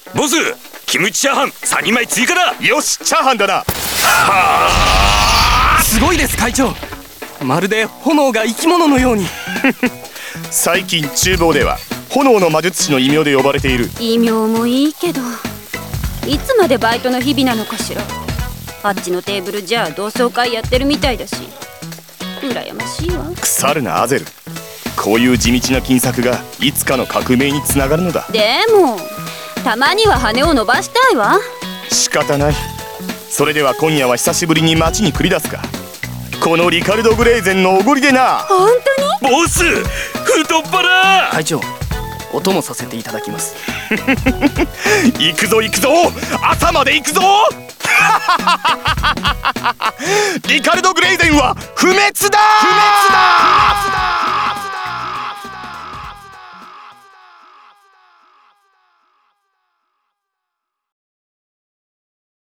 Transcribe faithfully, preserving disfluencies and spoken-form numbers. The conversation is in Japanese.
ボス、キムチチャーハンさんにんまい追加だ。 よし、チャーハンだな。 すごいです会長。まるで炎が生き物のように。 最近厨房では炎の魔術師の異名で呼ばれている。 異名もいいけど、いつまでバイトの日々なのかしら。あっちのテーブルじゃ同窓会やってるみたいだし、羨ましいわ。 腐るなアゼル。こういう地道な金策がいつかの革命につながるのだ。 でもたまには羽を伸ばしたいわ。 仕方ない。それでは今夜は久しぶりに街に繰り出すか。このリカルド・グレーゼンのおごりでな。 本当に？ ボス、太っ腹。 会長、お供させていただきます。 行くぞ行くぞ、朝まで行くぞ。リカルド・グレイゼンは不滅だ。不滅だ。